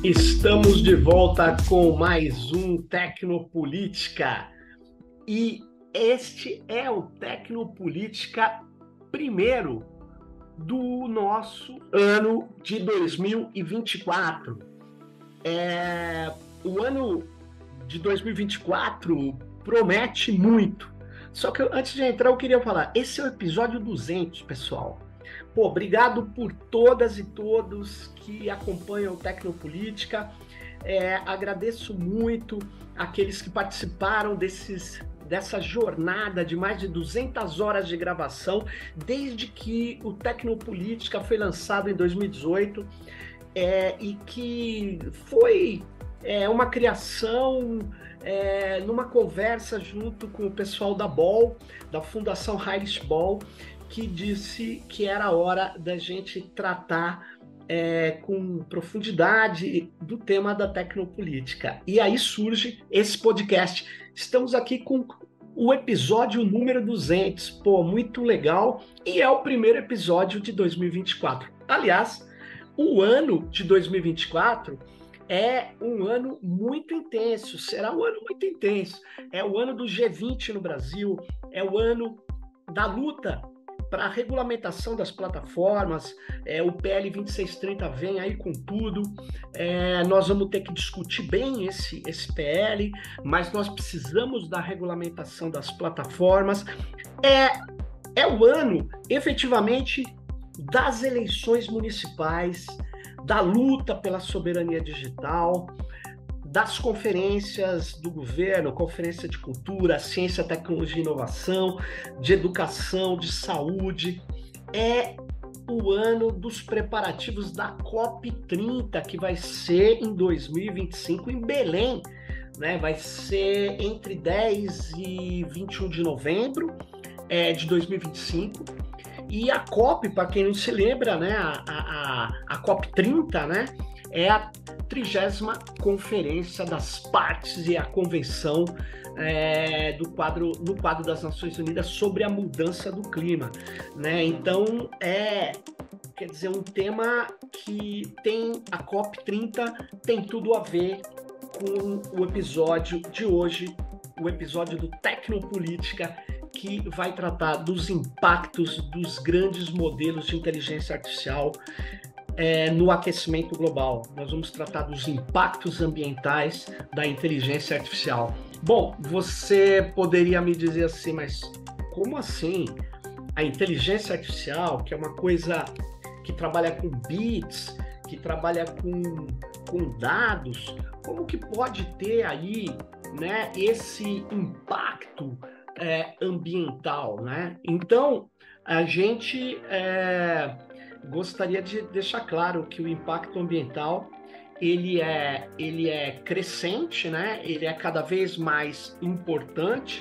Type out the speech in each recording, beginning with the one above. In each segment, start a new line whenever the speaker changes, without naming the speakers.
Estamos de volta com mais um Tecnopolítica e este é o Tecnopolítica primeiro do nosso ano de 2024. O ano de 2024 promete muito, só que antes de entrar eu queria falar, esse é o episódio 200, pessoal. Obrigado por todas e todos que acompanham o Tecnopolítica. Agradeço muito aqueles que participaram dessa jornada de mais de 200 horas de gravação, desde que o Tecnopolítica foi lançado em 2018, e que foi uma criação numa conversa junto com o pessoal da BOL, da Fundação Heinrich Böll, que disse que era hora da gente tratar com profundidade do tema da tecnopolítica. E aí surge esse podcast. Estamos aqui com o episódio número 200. Muito legal. E é o primeiro episódio de 2024. Aliás, o ano de 2024 é um ano muito intenso. Será um ano muito intenso. É o ano do G20 no Brasil. É o ano da luta para a regulamentação das plataformas. O PL 2630 vem aí com tudo. Nós vamos ter que discutir bem esse PL, mas nós precisamos da regulamentação das plataformas. É o ano, efetivamente, das eleições municipais, da luta pela soberania digital, das conferências do governo, conferência de cultura, ciência, tecnologia e inovação, de educação, de saúde. É o ano dos preparativos da COP30, que vai ser em 2025 em Belém, né? Vai ser entre 10 e 21 de novembro de 2025. E a COP, para quem não se lembra, né? A COP30, né? É a 30ª Conferência das Partes e a Convenção no quadro das Nações Unidas sobre a mudança do clima, né? Então, quer dizer, um tema que tem a COP30 tem tudo a ver com o episódio de hoje, o episódio do Tecnopolítica, que vai tratar dos impactos dos grandes modelos de inteligência artificial no aquecimento global. Nós vamos tratar dos impactos ambientais da inteligência artificial. Bom, você poderia me dizer assim, mas como assim? A inteligência artificial, que é uma coisa que trabalha com bits, que trabalha com dados, como que pode ter aí, né, esse impacto ambiental, né? Então, a gente gostaria de deixar claro que o impacto ambiental ele é crescente, né? Ele é cada vez mais importante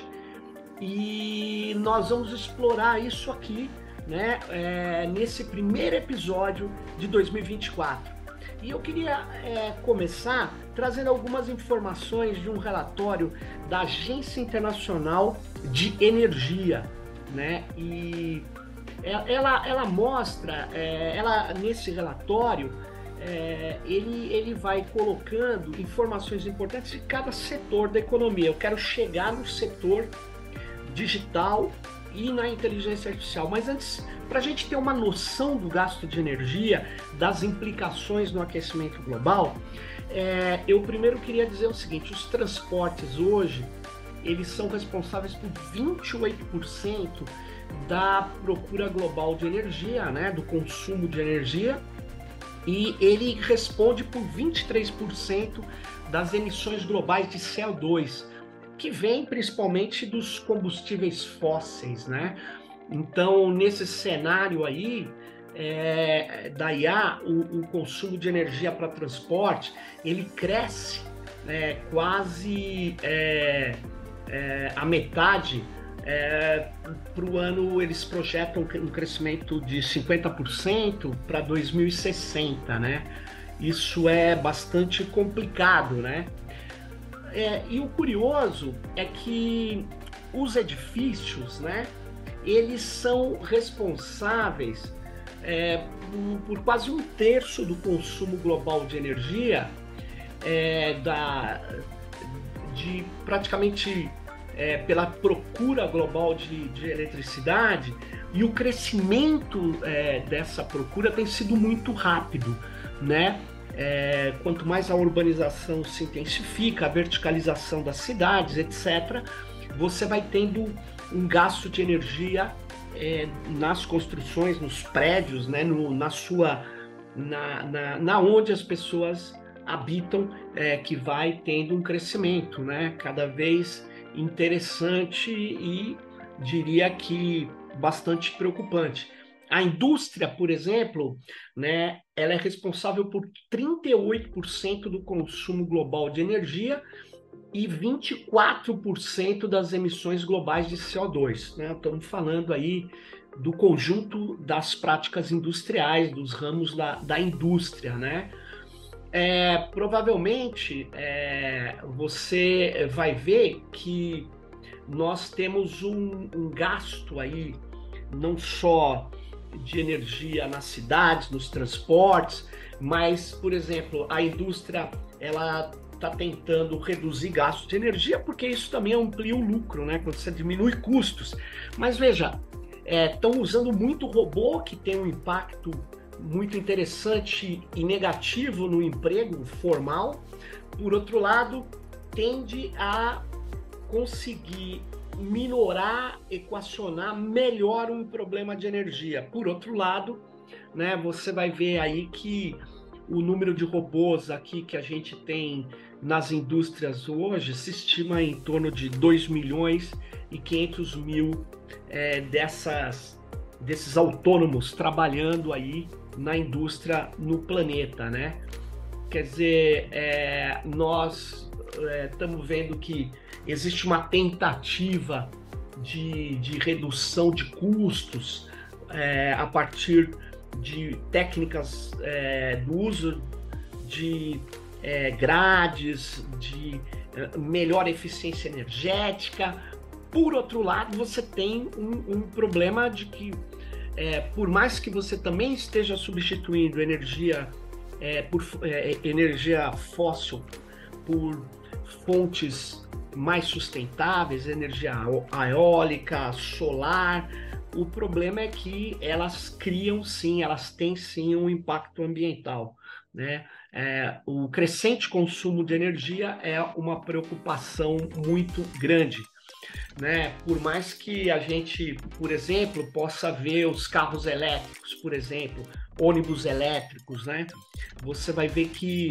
e nós vamos explorar isso aqui, né? Nesse primeiro episódio de 2024. E eu queria começar trazendo algumas informações de um relatório da Agência Internacional de Energia, né? E ela mostra, nesse relatório, ele vai colocando informações importantes de cada setor da economia. Eu quero chegar no setor digital e na inteligência artificial, mas antes, para a gente ter uma noção do gasto de energia, das implicações no aquecimento global, eu primeiro queria dizer o seguinte: os transportes hoje, eles são responsáveis por 28% da procura global de energia, né, do consumo de energia, e ele responde por 23% das emissões globais de CO2, que vem principalmente dos combustíveis fósseis, né? Então, nesse cenário aí, da IA, o consumo de energia para transporte, ele cresce quase a metade. Para o ano, eles projetam um crescimento de 50% para 2060, né? Isso é bastante complicado, né? E o curioso é que os edifícios, né, eles são responsáveis por quase 1/3 do consumo global de energia de praticamente pela procura global de eletricidade, e o crescimento dessa procura tem sido muito rápido, né? Quanto mais a urbanização se intensifica, a verticalização das cidades, etc., você vai tendo um gasto de energia nas construções, nos prédios, né? Na onde as pessoas habitam, que vai tendo um crescimento, né? Cada vez interessante e diria que bastante preocupante. A indústria, por exemplo, né, ela é responsável por 38% do consumo global de energia e 24% das emissões globais de CO2, né? Estamos falando aí do conjunto das práticas industriais, dos ramos da indústria, né? Provavelmente você vai ver que nós temos um gasto aí, não só de energia nas cidades, nos transportes, mas, por exemplo, a indústria ela está tentando reduzir gastos de energia, porque isso também amplia o lucro, né? Quando você diminui custos. Mas veja, estão usando muito robô, que tem um impacto muito interessante e negativo no emprego formal. Por outro lado, tende a conseguir minorar, equacionar melhor um problema de energia. Por outro lado, né, você vai ver aí que o número de robôs aqui que a gente tem nas indústrias hoje se estima em torno de 2 milhões e 500 mil desses autônomos trabalhando aí na indústria no planeta, né? Quer dizer, nós estamos vendo que existe uma tentativa de redução de custos a partir de técnicas do uso de grades, de melhor eficiência energética. Por outro lado, você tem um problema de que, por mais que você também esteja substituindo energia energia fóssil por fontes mais sustentáveis, energia eólica, solar, o problema é que elas têm sim um impacto ambiental, né? O crescente consumo de energia é uma preocupação muito grande, né? Por mais que a gente, por exemplo, possa ver os carros elétricos, por exemplo, ônibus elétricos, né? Você vai ver que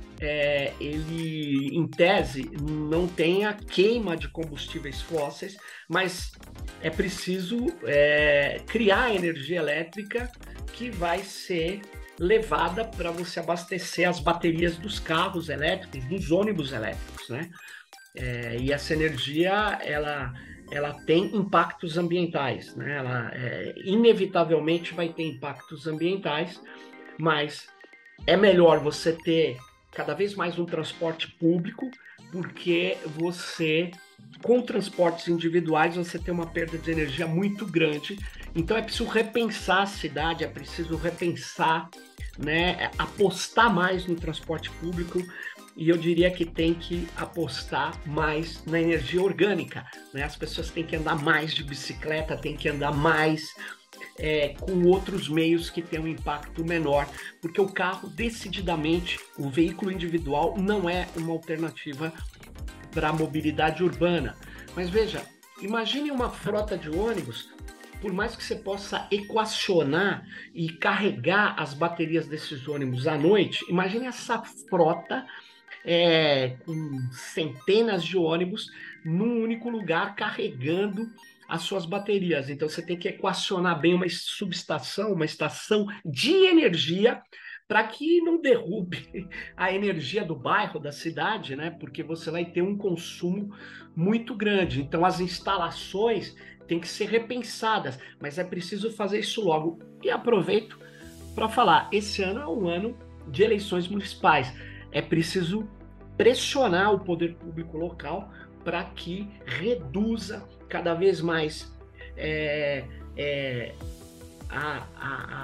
ele, em tese, não tem a queima de combustíveis fósseis, mas é preciso criar energia elétrica que vai ser levada para você abastecer as baterias dos carros elétricos, dos ônibus elétricos, né? E essa energia, ela tem impactos ambientais, né? Ela inevitavelmente vai ter impactos ambientais, mas é melhor você ter cada vez mais um transporte público, porque com transportes individuais, você tem uma perda de energia muito grande. Então é preciso repensar a cidade, é preciso repensar, né, apostar mais no transporte público, e eu diria que tem que apostar mais na energia orgânica, né? As pessoas têm que andar mais de bicicleta, têm que andar mais com outros meios que têm um impacto menor, porque o carro, decididamente, o veículo individual não é uma alternativa para a mobilidade urbana. Mas veja, imagine uma frota de ônibus, por mais que você possa equacionar e carregar as baterias desses ônibus à noite, imagine essa frota com centenas de ônibus num único lugar carregando as suas baterias. Então você tem que equacionar bem uma subestação, uma estação de energia, para que não derrube a energia do bairro, da cidade, né? Porque você vai ter um consumo muito grande. Então as instalações têm que ser repensadas, mas é preciso fazer isso logo. E aproveito para falar, esse ano é um ano de eleições municipais. É preciso pressionar o poder público local para que reduza cada vez mais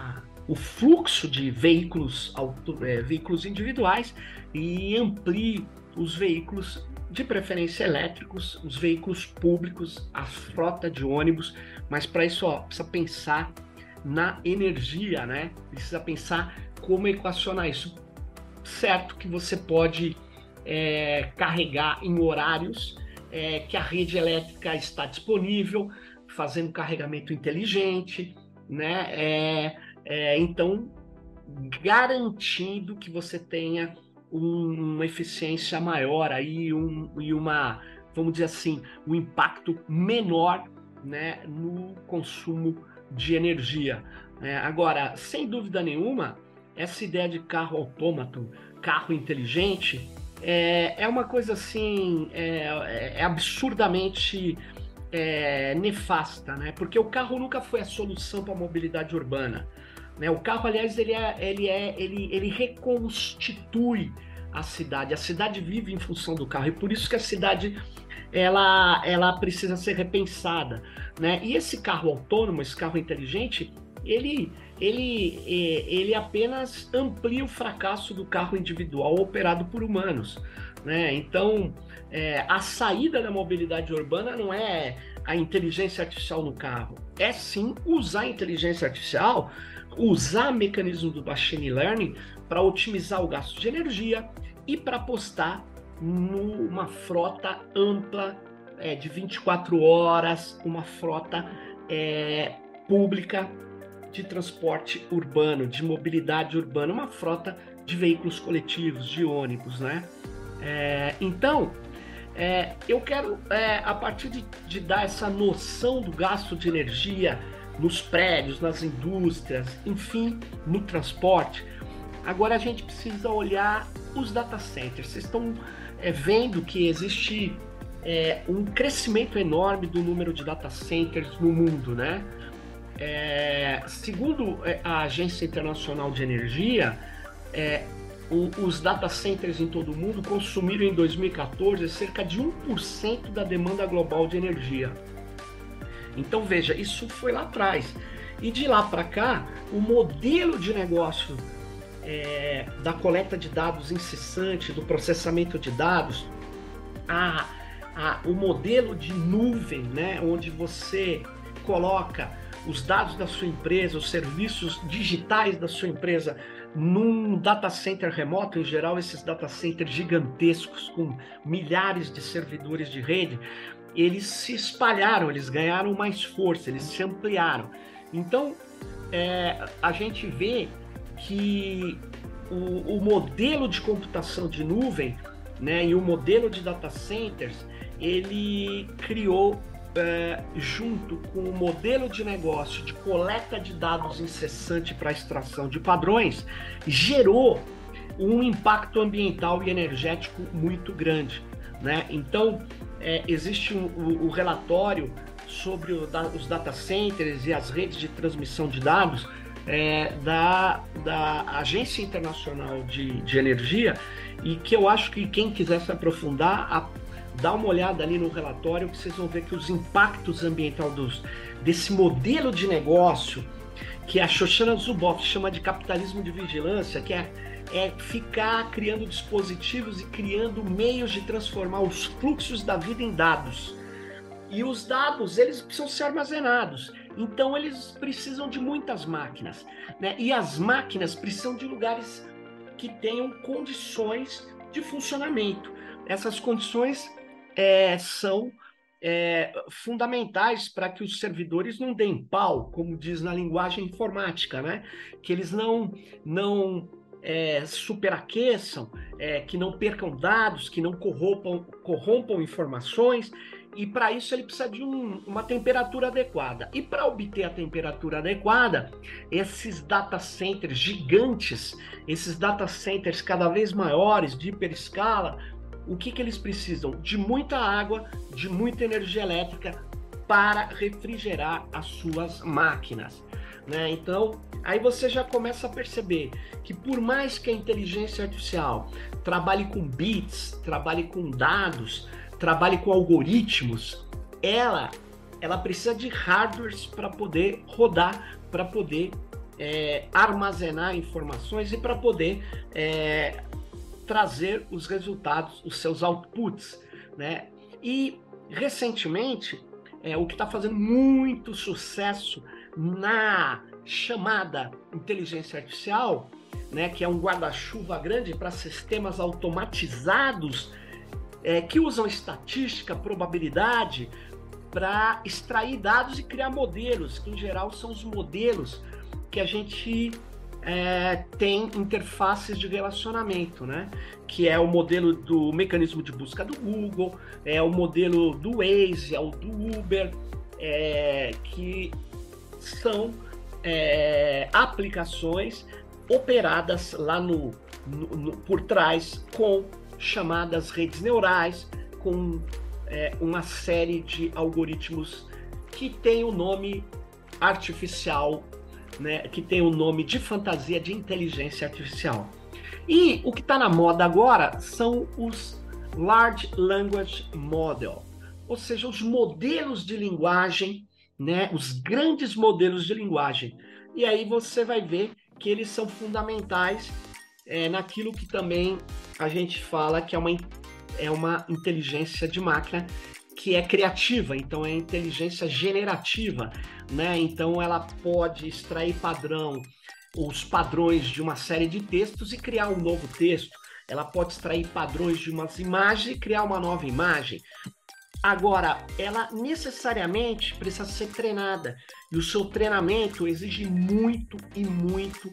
o fluxo de veículos, veículos individuais e amplie os veículos de preferência elétricos, os veículos públicos, a frota de ônibus, mas para isso precisa pensar na energia, né? Precisa pensar como equacionar isso. Certo que você pode carregar em horários que a rede elétrica está disponível, fazendo carregamento inteligente, né? Então, garantindo que você tenha uma eficiência maior aí, vamos dizer assim, um impacto menor, né, no consumo de energia. Agora, sem dúvida nenhuma, essa ideia de carro autômato, carro inteligente, é uma coisa assim, absurdamente nefasta, né? Porque o carro nunca foi a solução para a mobilidade urbana, né? O carro, aliás, ele reconstitui a cidade. A cidade vive em função do carro e por isso que a cidade ela precisa ser repensada, né? E esse carro autônomo, esse carro inteligente, ele apenas amplia o fracasso do carro individual operado por humanos, né? Então, a saída da mobilidade urbana não é a inteligência artificial no carro, é sim usar a inteligência artificial, usar mecanismo do machine learning para otimizar o gasto de energia e para apostar numa frota ampla de 24 horas, uma frota pública de transporte urbano, de mobilidade urbana, uma frota de veículos coletivos, de ônibus, né? Então, eu quero, a partir de dar essa noção do gasto de energia nos prédios, nas indústrias, enfim, no transporte, agora a gente precisa olhar os data centers. Vocês estão vendo que existe um crescimento enorme do número de data centers no mundo, né? Segundo a Agência Internacional de Energia, os data centers em todo o mundo consumiram em 2014 cerca de 1% da demanda global de energia. Então veja, isso foi lá atrás. E de lá para cá, o modelo de negócio da coleta de dados incessante, do processamento de dados, o modelo de nuvem, né, onde você coloca os dados da sua empresa, os serviços digitais da sua empresa num data center remoto, em geral esses data centers gigantescos com milhares de servidores de rede, eles se espalharam, eles ganharam mais força, eles se ampliaram. Então, a gente vê que o modelo de computação de nuvem, né, e o modelo de data centers, ele criou junto com o modelo de negócio de coleta de dados incessante para extração de padrões, gerou um impacto ambiental e energético muito grande, né? Então, existe o relatório sobre os data centers e as redes de transmissão de dados da Agência Internacional de Energia, e que eu acho que quem quiser se aprofundar, dá uma olhada ali no relatório, que vocês vão ver que os impactos ambientais desse modelo de negócio, que a Shoshana Zuboff chama de capitalismo de vigilância, que é ficar criando dispositivos e criando meios de transformar os fluxos da vida em dados. E os dados, eles precisam ser armazenados. Então, eles precisam de muitas máquinas, né? E as máquinas precisam de lugares que tenham condições de funcionamento. Essas condições são fundamentais para que os servidores não deem pau, como diz na linguagem informática, né? Que eles não superaqueçam, que não percam dados, que não corrompam informações, e para isso ele precisa de uma temperatura adequada. E para obter a temperatura adequada, esses data centers gigantes, esses data centers cada vez maiores, de hiperescala, o que eles precisam? De muita água, de muita energia elétrica para refrigerar as suas máquinas, né? Então, aí você já começa a perceber que por mais que a inteligência artificial trabalhe com bits, trabalhe com dados, trabalhe com algoritmos, ela precisa de hardwares para poder rodar, para poder armazenar informações e para poder trazer os resultados, os seus outputs, né? E recentemente, o que está fazendo muito sucesso na chamada inteligência artificial, né, que é um guarda-chuva grande para sistemas automatizados que usam estatística, probabilidade para extrair dados e criar modelos, que em geral são os modelos que a gente tem interfaces de relacionamento, né? Que é o modelo do mecanismo de busca do Google, é o modelo do Waze, é o do Uber, que são aplicações operadas lá por trás com chamadas redes neurais, com uma série de algoritmos que tem o nome artificial, né, que tem o nome de fantasia de inteligência artificial. E o que está na moda agora são os Large Language Model, ou seja, os modelos de linguagem, né, os grandes modelos de linguagem. E aí você vai ver que eles são fundamentais naquilo que também a gente fala que é uma inteligência de máquina que é criativa, então é inteligência generativa, né? Então ela pode extrair os padrões de uma série de textos e criar um novo texto. Ela pode extrair padrões de umas imagens e criar uma nova imagem. Agora, ela necessariamente precisa ser treinada, e o seu treinamento exige muito e muito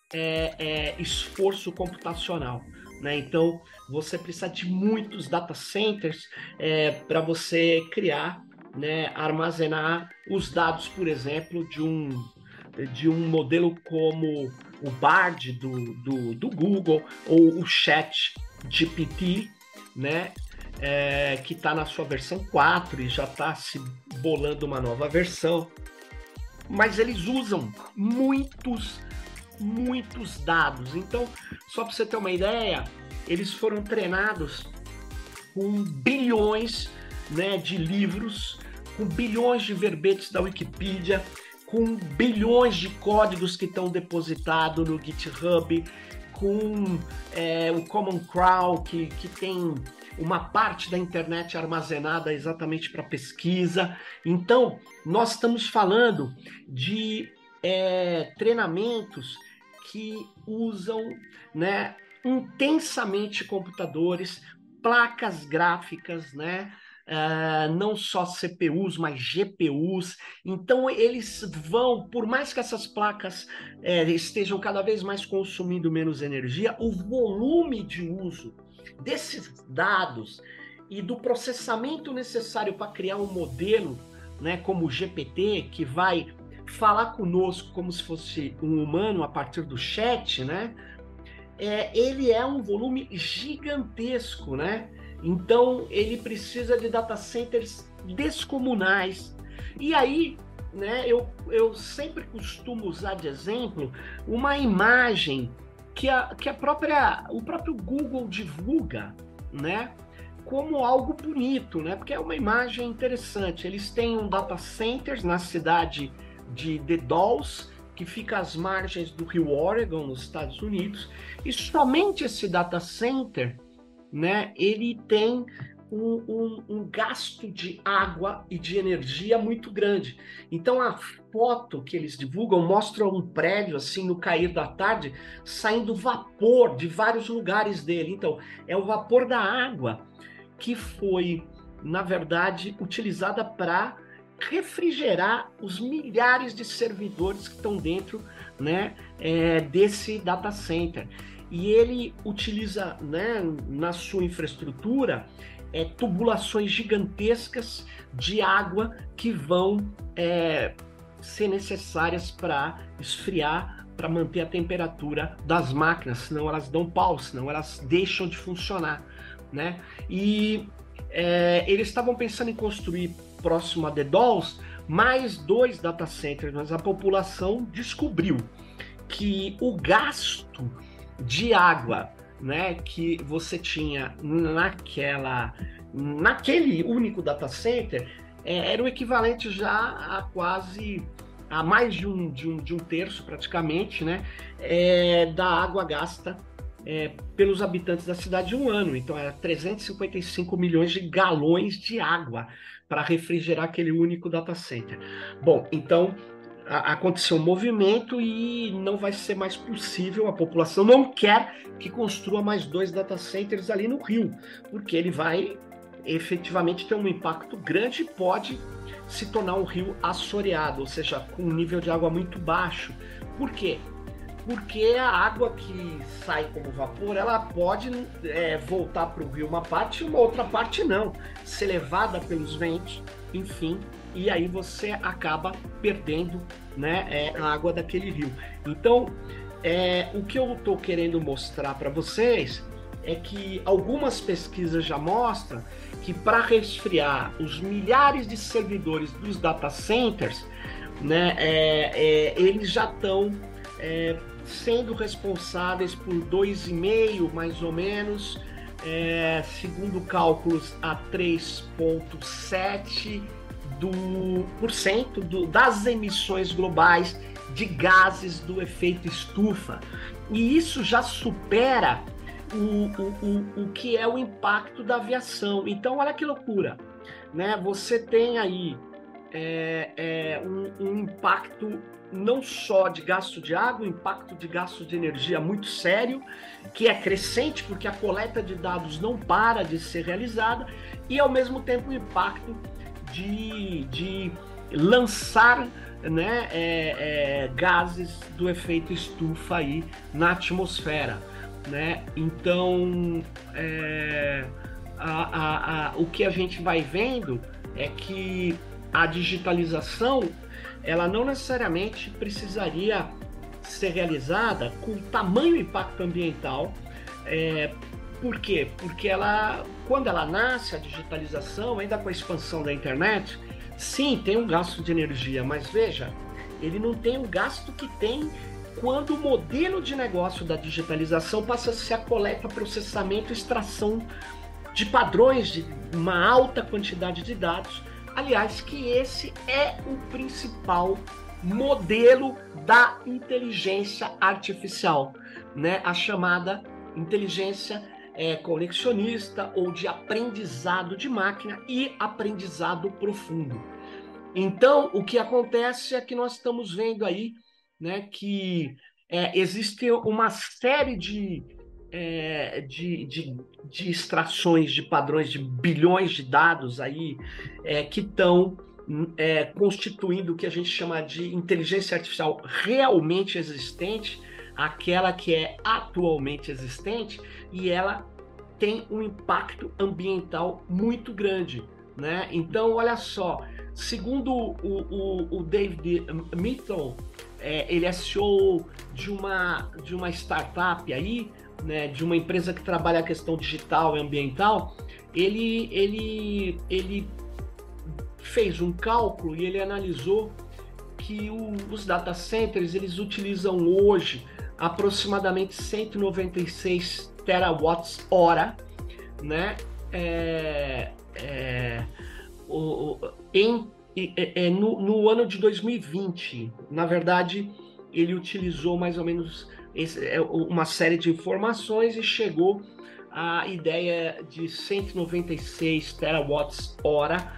esforço computacional, né? Então, você precisa de muitos data centers para você criar, né, armazenar os dados, por exemplo, de um modelo como o Bard do Google ou o ChatGPT, né? Que está na sua versão 4 e já está se bolando uma nova versão. Mas eles usam muitos dados. Então, só para você ter uma ideia, eles foram treinados com bilhões, né, de livros, com bilhões de verbetes da Wikipedia, com bilhões de códigos que estão depositados no GitHub, com o Common Crawl, que tem uma parte da internet armazenada exatamente para pesquisa. Então, nós estamos falando de treinamentos que usam, né, intensamente computadores, placas gráficas, né? Não só CPUs, mas GPUs. Então, eles vão, por mais que essas placas estejam cada vez mais consumindo menos energia, o volume de uso desses dados e do processamento necessário para criar um modelo, né, como o GPT, que vai falar conosco como se fosse um humano a partir do chat, né? Ele é um volume gigantesco, né? Então, ele precisa de data centers descomunais. E aí, né, eu sempre costumo usar de exemplo uma imagem que o próprio Google divulga, né, como algo bonito, né? Porque é uma imagem interessante. Eles têm um data center na cidade de The Dalles, que fica às margens do rio Oregon, nos Estados Unidos, e somente esse data center, né, ele tem um gasto de água e de energia muito grande. Então, a foto que eles divulgam mostra um prédio, assim, no cair da tarde, saindo vapor de vários lugares dele. Então, é o vapor da água que foi, na verdade, utilizada para refrigerar os milhares de servidores que estão dentro, né, desse data center. E ele utiliza, né, na sua infraestrutura tubulações gigantescas de água que vão ser necessárias para esfriar, para manter a temperatura das máquinas, senão elas dão pau, senão elas deixam de funcionar, né? E eles estavam pensando em construir próximo a The Dalles mais 2 data centers, mas a população descobriu que o gasto de água, né, que você tinha naquele único data center era o equivalente já a quase a mais de um terço, praticamente, né, da água gasta pelos habitantes da cidade em um ano. Então, era 355 milhões de galões de água para refrigerar aquele único data center. Bom, então aconteceu um movimento e não vai ser mais possível, a população não quer que construa mais 2 data centers ali no Rio, porque ele vai efetivamente ter um impacto grande e pode se tornar um rio assoreado, ou seja, com um nível de água muito baixo. Por quê? Porque a água que sai como vapor, ela pode voltar para o rio uma parte e uma outra parte não, ser levada pelos ventos, enfim, e aí você acaba perdendo, né, a água daquele rio. Então, o que eu estou querendo mostrar para vocês é que algumas pesquisas já mostram que para resfriar os milhares de servidores dos data centers, né, eles já estão sendo responsáveis por 2,5, mais ou menos, segundo cálculos, a 3,7% das emissões globais de gases do efeito estufa. E isso já supera o que é o impacto da aviação. Então, olha que loucura, né? Você tem aí um impacto não só de gasto de água, um impacto de gasto de energia muito sério, que é crescente porque a coleta de dados não para de ser realizada, e ao mesmo tempo o impacto de lançar, né, gases do efeito estufa aí na atmosfera, né? Então, o que a gente vai vendo é que a digitalização, ela não necessariamente precisaria ser realizada com tamanho impacto ambiental. Por quê? Porque quando ela nasce, a digitalização, ainda com a expansão da internet, sim, tem um gasto de energia, mas veja, ele não tem o gasto que tem quando o modelo de negócio da digitalização passa a ser a coleta, processamento e extração de padrões de uma alta quantidade de dados. Aliás, que esse é o principal modelo da inteligência artificial, né? A chamada inteligência conexionista ou de aprendizado de máquina e aprendizado profundo. Então, o que acontece é que nós estamos vendo aí, né, que existe uma série de extrações de padrões de bilhões de dados aí que estão constituindo o que a gente chama de inteligência artificial realmente existente, aquela que é atualmente existente, e ela tem um impacto ambiental muito grande, né? Então, olha só, segundo o David Mitchell, ele é CEO de uma startup aí, né, de uma empresa que trabalha a questão digital e ambiental. Ele fez um cálculo e ele analisou que os data centers, eles utilizam hoje aproximadamente 196 terawatts-hora, né, no ano de 2020. Na verdade, ele utilizou mais ou menos uma série de informações e chegou à ideia de 196 terawatts-hora,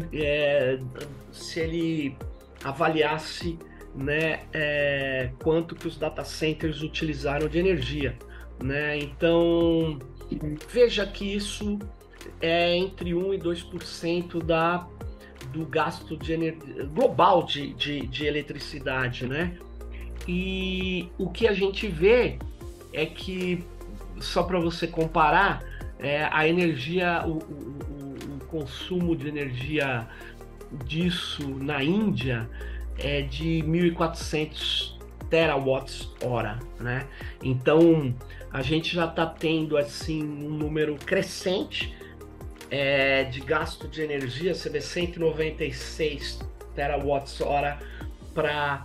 se ele avaliasse, né, quanto que os data centers utilizaram de energia, né? Então, veja que isso é entre 1 e 2% do gasto global de eletricidade, né? E o que a gente vê é que, só para você comparar, a energia, o consumo de energia disso na Índia é de 1.400 terawatts-hora, né? Então, a gente já está tendo assim um número crescente de gasto de energia. Você vê 196 terawatts-hora para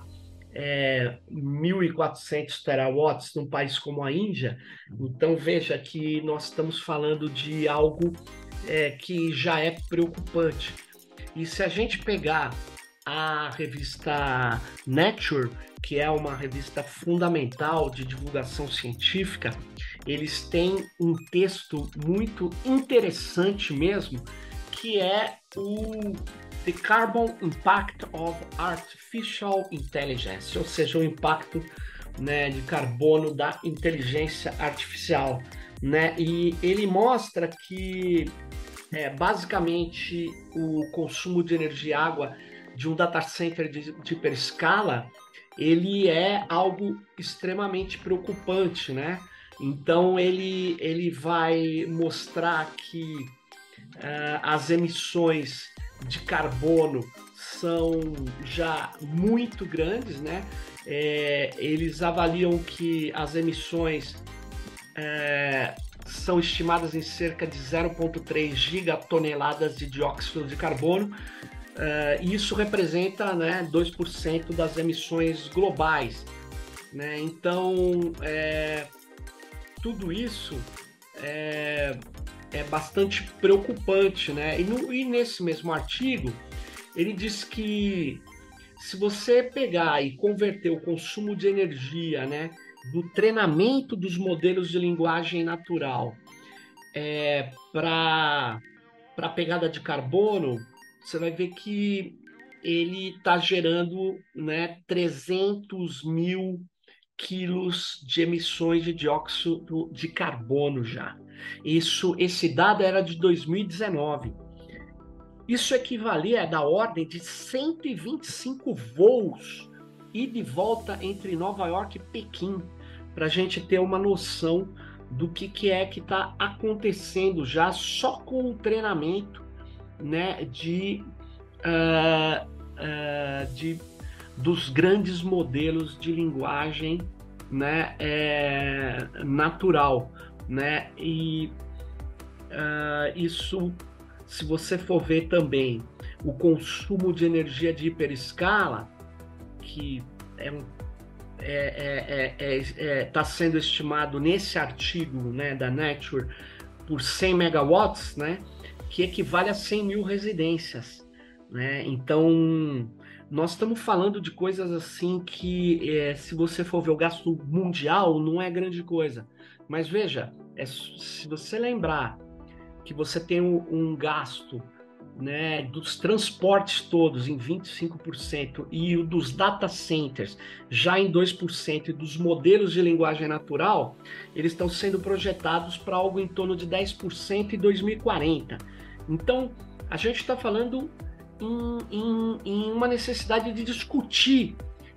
1.400 terawatts num país como a Índia. Então, veja que nós estamos falando de algo que já é preocupante. E se a gente pegar a revista Nature, que é uma revista fundamental de divulgação científica, eles têm um texto muito interessante mesmo, que é o The Carbon Impact of Artificial Intelligence, ou seja, o impacto, né, de carbono da inteligência artificial, né? E ele mostra que basicamente o consumo de energia e água de um data center de hiperescala, ele é algo extremamente preocupante, né? Então ele vai mostrar que as emissões de carbono são já muito grandes, né? Eles avaliam que as emissões são estimadas em cerca de 0,3 gigatoneladas de dióxido de carbono. Isso representa, né, 2% das emissões globais, né? Então, tudo isso é bastante preocupante, né? E nesse mesmo artigo, ele diz que se você pegar e converter o consumo de energia, né, do treinamento dos modelos de linguagem natural para a pegada de carbono, você vai ver que ele está gerando, né, 300 mil quilos de emissões de dióxido de carbono já. Esse dado era de 2019. Isso equivalia da ordem de 125 voos ida e volta entre Nova York e Pequim, para a gente ter uma noção do que é que está acontecendo já só com o treinamento, né, dos grandes modelos de linguagem, né, natural, né? E isso, se você for ver também o consumo de energia de hiperescala, que está sendo estimado nesse artigo, né, da Nature por 100 megawatts, né, que equivale a 100 mil residências, né? Então, nós estamos falando de coisas assim que, se você for ver o gasto mundial, não é grande coisa. Mas veja, se você lembrar que você tem um gasto, né, dos transportes todos em 25% e o dos data centers já em 2%, e dos modelos de linguagem natural, eles estão sendo projetados para algo em torno de 10% em 2040. Então, a gente está falando em uma necessidade de discutir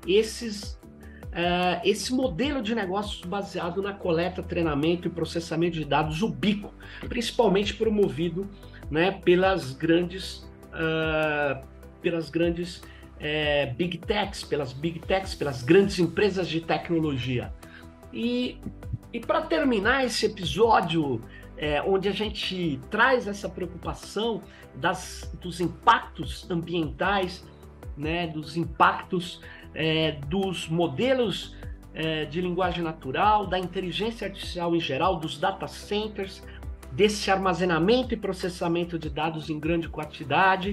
esse modelo de negócios baseado na coleta, treinamento e processamento de dados ubíquo, principalmente promovido, né, pelas grandes big techs, pelas grandes empresas de tecnologia. E para terminar esse episódio, onde a gente traz essa preocupação dos impactos ambientais, né, dos impactos dos modelos de linguagem natural, da inteligência artificial em geral, dos data centers, desse armazenamento e processamento de dados em grande quantidade.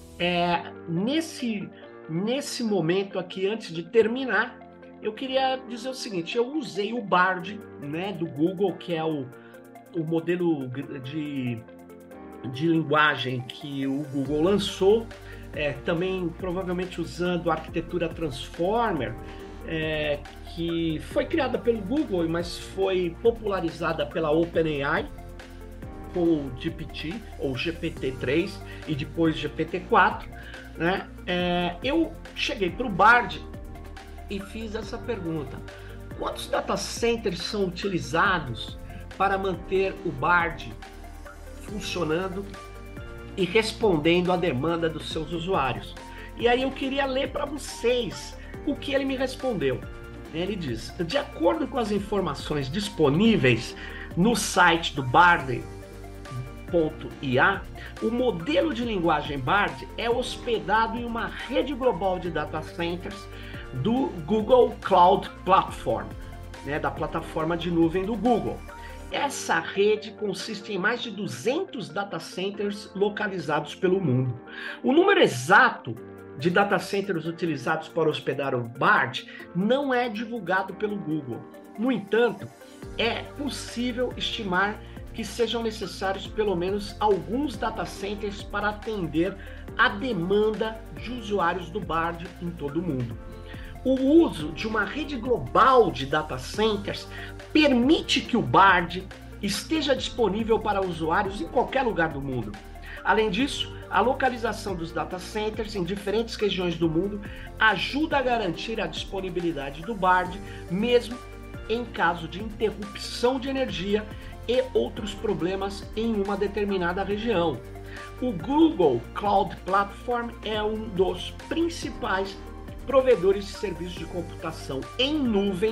Nesse momento aqui, antes de terminar, eu queria dizer o seguinte: eu usei o Bard, né, do Google, que é o modelo de linguagem que o Google lançou, também provavelmente usando a arquitetura Transformer, que foi criada pelo Google, mas foi popularizada pela OpenAI, com o GPT, ou GPT-3, e depois GPT-4, né? Eu cheguei para o Bard e fiz essa pergunta: quantos data centers são utilizados para manter o Bard funcionando e respondendo à demanda dos seus usuários? E aí eu queria ler para vocês o que ele me respondeu. Ele diz: de acordo com as informações disponíveis no site do Bard.ia, o modelo de linguagem Bard é hospedado em uma rede global de data centers do Google Cloud Platform, né, da plataforma de nuvem do Google. Essa rede consiste em mais de 200 data centers localizados pelo mundo. O número exato de data centers utilizados para hospedar o Bard não é divulgado pelo Google. No entanto, é possível estimar que sejam necessários pelo menos alguns data centers para atender a demanda de usuários do Bard em todo o mundo. O uso de uma rede global de data centers permite que o Bard esteja disponível para usuários em qualquer lugar do mundo. Além disso, a localização dos data centers em diferentes regiões do mundo ajuda a garantir a disponibilidade do Bard, mesmo em caso de interrupção de energia e outros problemas em uma determinada região. O Google Cloud Platform é um dos principais provedores de serviços de computação em nuvem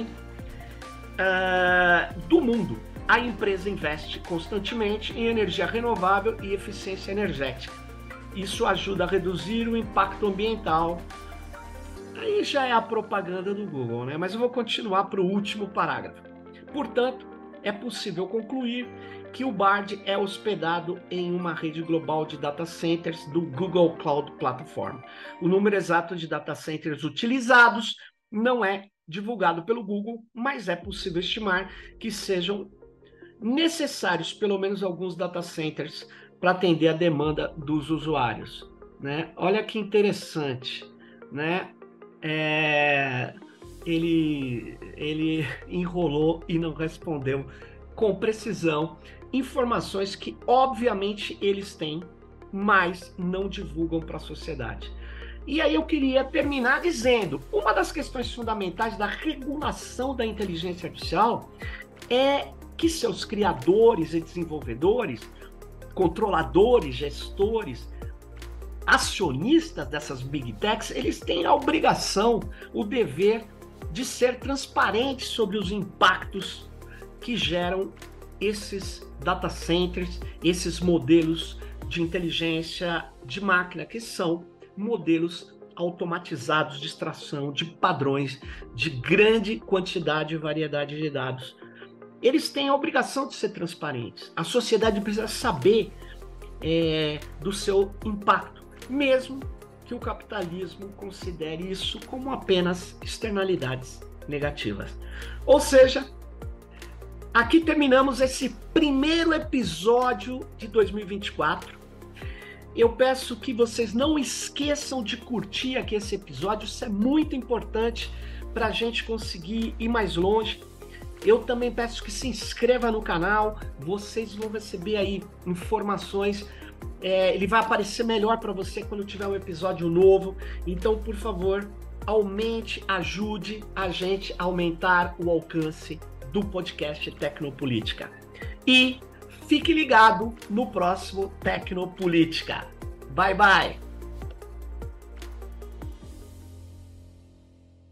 do mundo. A empresa investe constantemente em energia renovável e eficiência energética. Isso ajuda a reduzir o impacto ambiental. Aí já é a propaganda do Google, né? Mas eu vou continuar para o último parágrafo. Portanto, é possível concluir que o Bard é hospedado em uma rede global de data centers do Google Cloud Platform. O número exato de data centers utilizados não é divulgado pelo Google, mas é possível estimar que sejam necessários pelo menos alguns data centers para atender a demanda dos usuários, né? Olha que interessante, né? Ele enrolou e não respondeu com precisão informações que obviamente eles têm, mas não divulgam para a sociedade. E aí eu queria terminar dizendo, uma das questões fundamentais da regulação da inteligência artificial é que seus criadores e desenvolvedores, controladores, gestores, acionistas dessas big techs, eles têm a obrigação, o dever de ser transparentes sobre os impactos que geram esses data centers, esses modelos de inteligência de máquina, que são modelos automatizados de extração de padrões de grande quantidade e variedade de dados. Eles têm a obrigação de ser transparentes. A sociedade precisa saber do seu impacto, mesmo que o capitalismo considere isso como apenas externalidades negativas. Ou seja, aqui terminamos esse primeiro episódio de 2024. Eu peço que vocês não esqueçam de curtir aqui esse episódio, isso é muito importante para a gente conseguir ir mais longe. Eu também peço que se inscreva no canal, vocês vão receber aí informações, ele vai aparecer melhor para você quando tiver um episódio novo. Então, por favor, aumente, ajude a gente a aumentar o alcance do podcast Tecnopolítica. E fique ligado no próximo Tecnopolítica. Bye, bye!